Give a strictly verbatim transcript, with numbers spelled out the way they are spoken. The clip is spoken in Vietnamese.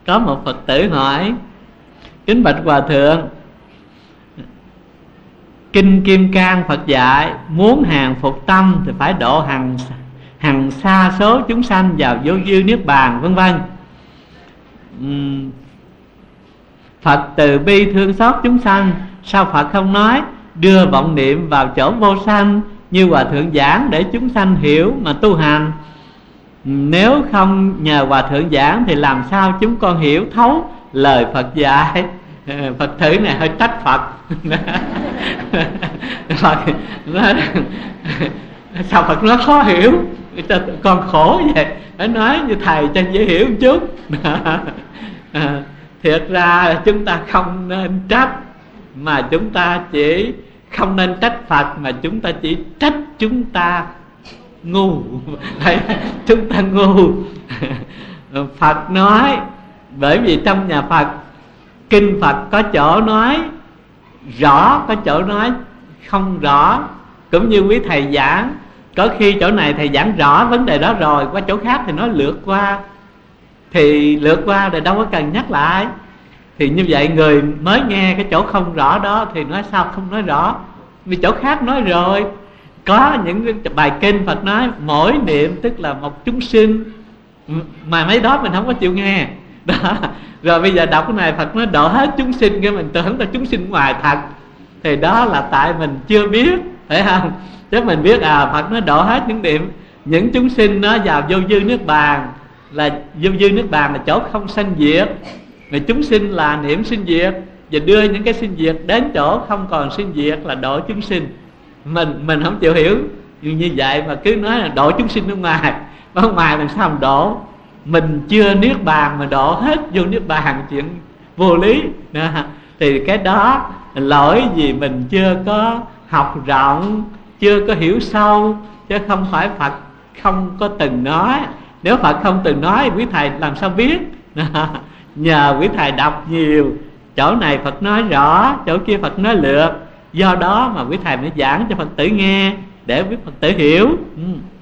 Có một Phật tử hỏi: kính bạch Hòa Thượng, Kinh Kim Cang Phật dạy muốn hàng phục tâm thì phải độ hằng hằng sa số chúng sanh vào vô dư niết bàn, vân vân. uhm, Phật từ bi thương xót chúng sanh, sao Phật không nói đưa vọng niệm vào chỗ vô sanh như Hòa Thượng giảng để chúng sanh hiểu mà tu hành? Nếu không nhờ Hòa Thượng giảng thì làm sao chúng con hiểu thấu lời Phật dạy? Phật tử này hơi trách Phật. Phật nói, sao Phật nói khó hiểu, con khổ vậy, phải nói như thầy cho dễ hiểu một chút. Thiệt ra chúng ta không nên trách, mà chúng ta chỉ không nên trách Phật, mà chúng ta chỉ trách chúng ta ngu. Chúng ta ngu. Phật nói, bởi vì trong nhà Phật, kinh Phật có chỗ nói rõ, có chỗ nói không rõ. Cũng như quý thầy giảng, có khi chỗ này thầy giảng rõ vấn đề đó rồi, qua chỗ khác thì nói lượt qua, thì lượt qua rồi đâu có cần nhắc lại. Thì như vậy người mới nghe cái chỗ không rõ đó thì nói sao không nói rõ, vì chỗ khác nói rồi. Có những bài kinh Phật nói mỗi niệm tức là một chúng sinh, mà mấy đó mình không có chịu nghe đó. Rồi bây giờ đọc cái này Phật nói độ hết chúng sinh, cái mình tưởng là chúng sinh ngoài thật, thì đó là tại mình chưa biết, phải không? Chứ mình biết à Phật nói độ hết những niệm những chúng sinh nó vào vô dư niết bàn, là vô dư niết bàn là chỗ không sanh diệt, mà chúng sinh là niệm sinh diệt, và đưa những cái sinh diệt đến chỗ không còn sinh diệt là độ chúng sinh. Mình mình không chịu hiểu như vậy mà cứ nói là độ chúng sinh ở ngoài, ở ngoài làm sao mà độ? Mình chưa niết bàn mà độ hết vô niết bàn, chuyện vô lý. Thì cái đó lỗi vì mình chưa có học rộng, chưa có hiểu sâu, chứ không phải Phật không có từng nói. Nếu Phật không từng nói, quý thầy làm sao biết? Nhờ quý thầy đọc nhiều, chỗ này Phật nói rõ, chỗ kia Phật nói lượt. Do đó mà quý thầy mới giảng cho Phật tử nghe, để quý Phật tử hiểu.